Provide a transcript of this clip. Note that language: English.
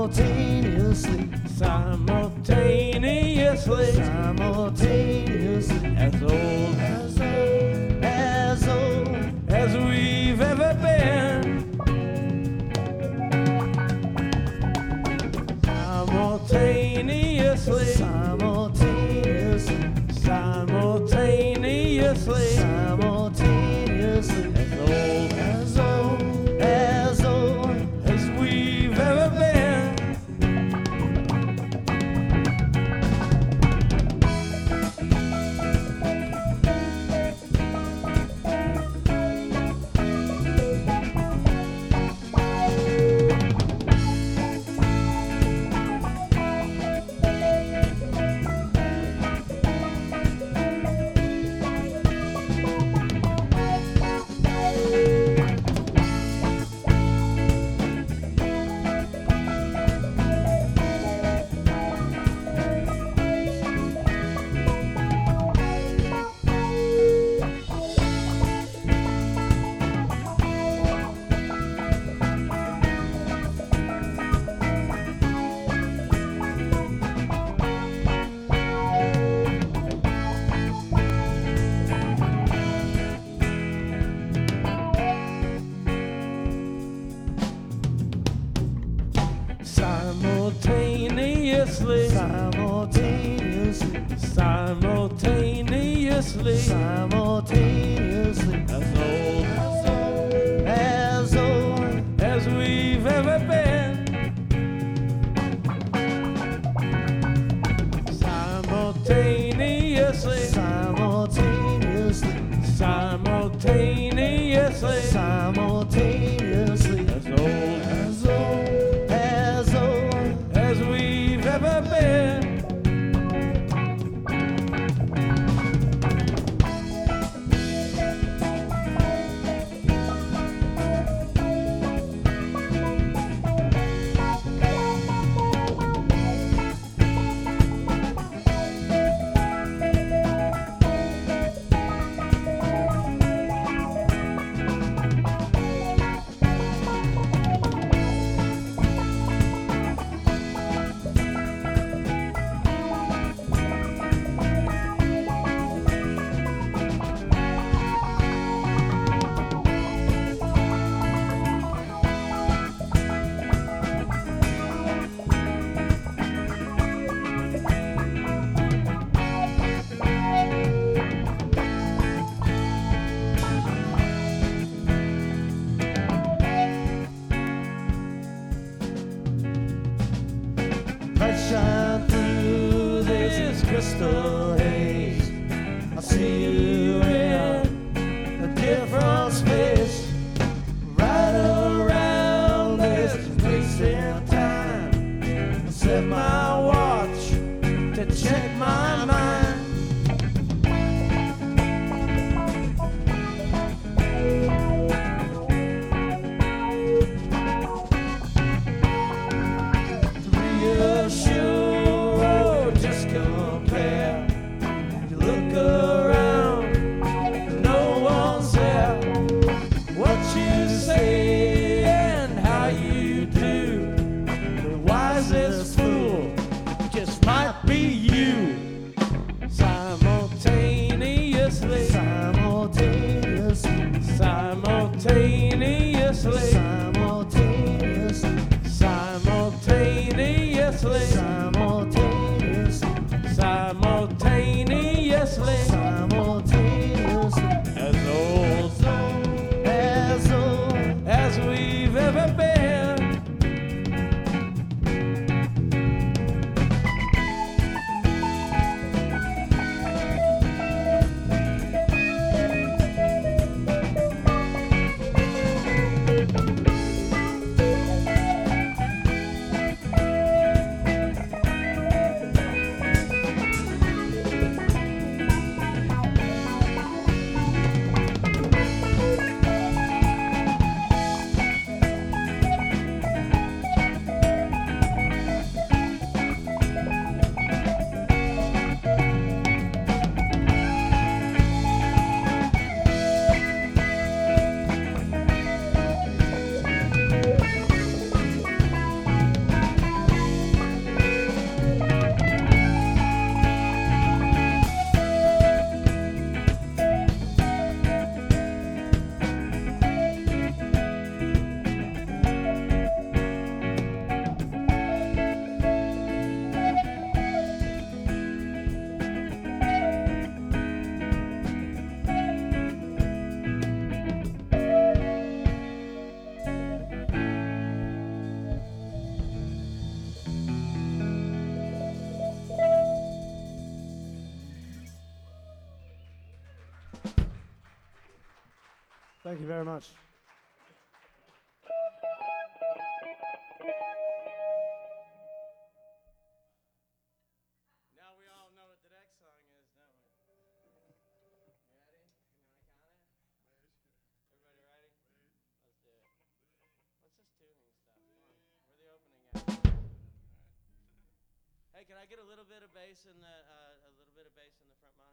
simultaneously, simultaneously, simultaneously, as old as old as we've ever been. Simultaneously, simultaneously, simultaneously, simultaneously, as old as old as we've ever been. Simultaneously, simultaneously, simultaneously, simultaneously, as old as we've ever been. Simultaneously, simultaneously, simultaneously, simultaneously, as old as old as we've ever been. shine through this crystal haze. I see you in a different space, right around this place in time. I set my watch to check my mind. Thank you very much. Now we all know what the next song is, don't we? You ready? You want to count it? Everybody ready? Let's do it. What's this tuning stuff? Come on. We're the opening act. Hey, can I get a little bit of bass in the front monitor?